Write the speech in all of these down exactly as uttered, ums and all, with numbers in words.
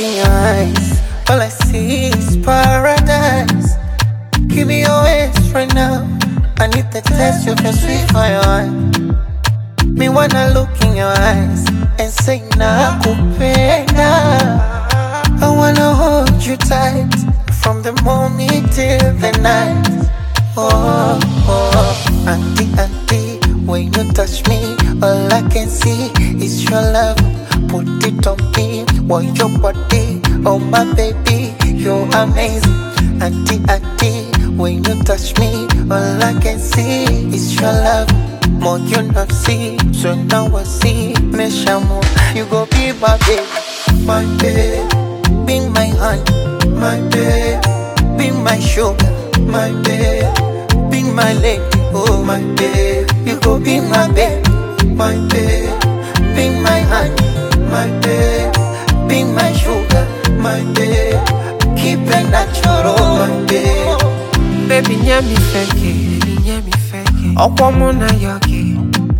in your eyes, all I see is paradise. Give me your waist right now. I need the taste of your sweet fire. Me wanna look in your eyes and say nakupenda. I wanna hold you tight from the morning till the night. Oh, oh, auntie, auntie, when you touch me, all I can see is your love. Put it on me, want your body, oh my baby, you're amazing. Auntie, auntie, when you touch me, all I can see is your love. More you not see, so now I see. Me shamu, you go be my babe, my babe. Be my hand, my babe. Be my sugar, my babe. Be my lady, oh my babe. You go be my babe, my babe. Be my hand, my babe. Be my sugar, my babe. Keep it natural, my babe. Baby, nyami feke, baby, nyami feke. Okwa mona yogi.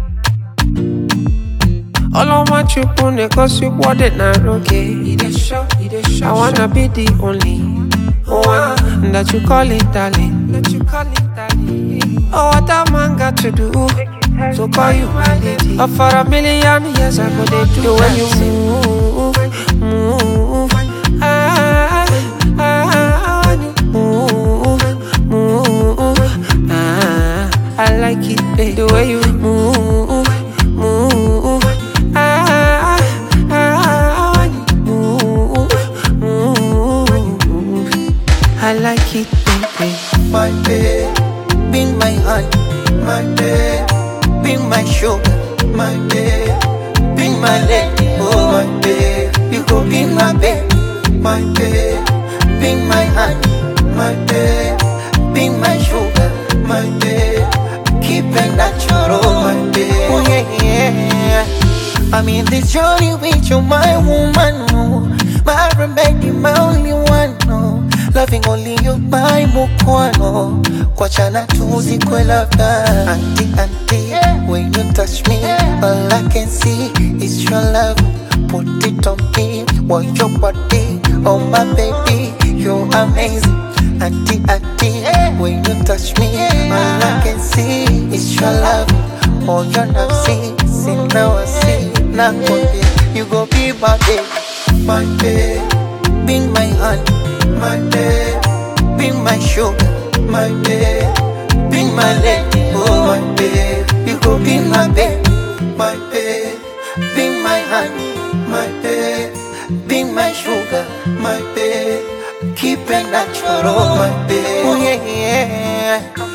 All I want you pune cause you want it na roge. I wanna be the only one that you call it darling. That you call it darling. Oh, what a man got to do to call you my lady. Oh, for a million years I go they do the way you move, move. Ah, ah, when you move, move. Ah, I like it, babe, the way you move, move. Ah, ah, when you move, move. I like it, baby. My babe, be my hand, my babe. Be my sugar, my babe. Be my lady, oh my babe. You go be my babe, my babe. Be my hand, my babe. Be my sugar, my babe. Keep it natural, my babe. Oh yeah, yeah. I'm in this journey with you, my woman, no. My remedy, my only one, no. Loving only you, my mukwano. Kwachana tuzi kwe labda. Auntie, auntie, when you touch me, all I can see is your love. Put it on me, want your body, oh my baby, you're amazing. Auntie, auntie, when you touch me, all I can see is your love. Oh, you're not see, see now I see. Now you go be my babe, my babe. Be my hand, my babe. Be my sugar, my babe. Be my lady, oh my babe. You go be my babe, my babe. Be my hand, my babe. Be my sugar, my babe. Keep it natural, my babe. Oh yeah, yeah.